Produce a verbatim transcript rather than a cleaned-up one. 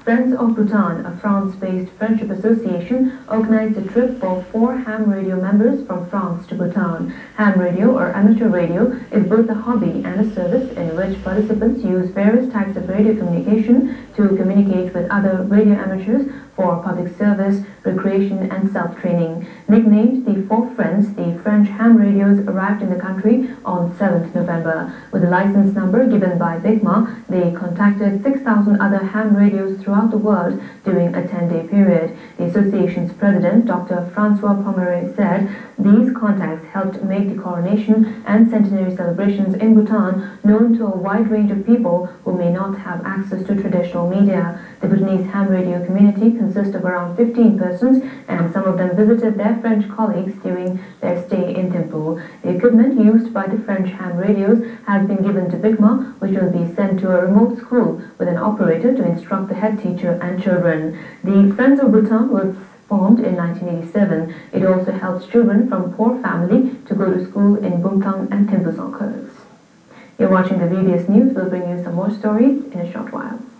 Friends of Bhutan, a France-based friendship association, organized a trip for four ham radio members from France to Bhutan. Ham radio, or amateur radio, is both a hobby and a service in which participants use various types of radio communication to communicate with other radio amateurs for public service, recreation and self-training. Nicknamed the Four Friends, the French ham radios arrived in the country on seventh November. With a license number given by BICMA, they contacted six thousand other ham radios throughout the world during a ten-day period. The association's president, Doctor Francois Pomeray, said these contacts helped make the coronation and centenary celebrations in Bhutan known to a wide range of people who may not have access to traditional media. The Bhutanese ham radio community consists of around fifteen persons, and some of them visited their French colleagues during their stay in Thimphu. The equipment used by the French ham radios has been given to BICMA, which will be sent to a remote school with an operator to instruct the head teacher and children. The Friends of Bhutan was formed in nineteen eighty-seven. It also helps children from poor family to go to school in Bumthang and Thimphu. You're watching the V B S News. We'll bring you some more stories in a short while.